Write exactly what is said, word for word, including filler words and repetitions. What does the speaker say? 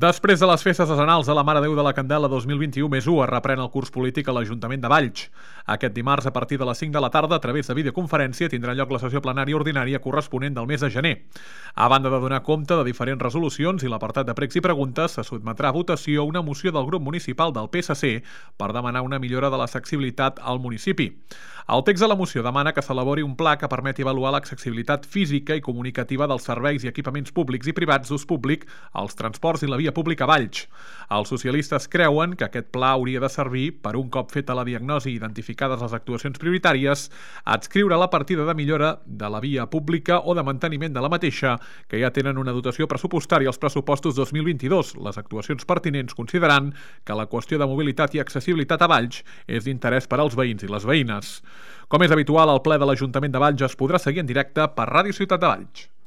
Després de les festes seasonals de la Mare de Déu de la Candela dos mil vint-i-u més u es reprèn el curs polític a l'Ajuntament de Valls. Aquest dimarts, a partir de les cinc de la tarda, a través de videoconferència, tindrà lloc la sessió plenària ordinària corresponent del mes de gener. A banda de donar compte de diferents resolucions i l'apartat de pregs i preguntes, se sotmetrà a votació una moció del grup municipal del P S C per demanar una millora de l'accessibilitat al municipi. El text de la moció demana que s'elabori un pla que permeti avaluar l'accessibilitat física i comunicativa dels serveis i equipaments públics i privats d'ús públic, els transports i la via pública a Valls. Els socialistes creuen que aquest pla hauria de servir per, un cop feta la diagnosi i identificades les actuacions prioritàries, adscriure la partida de millora de la via pública o de manteniment de la mateixa, que ja tenen una dotació pressupostària als pressupostos dos mil vint-i-dos, les actuacions pertinents considerant que la qüestió de mobilitat i accessibilitat a Valls és d'interès per als veïns i les veïnes. Com és habitual, el ple de l'Ajuntament de Valls es podrà seguir en directe per Ràdio Ciutat de Valls.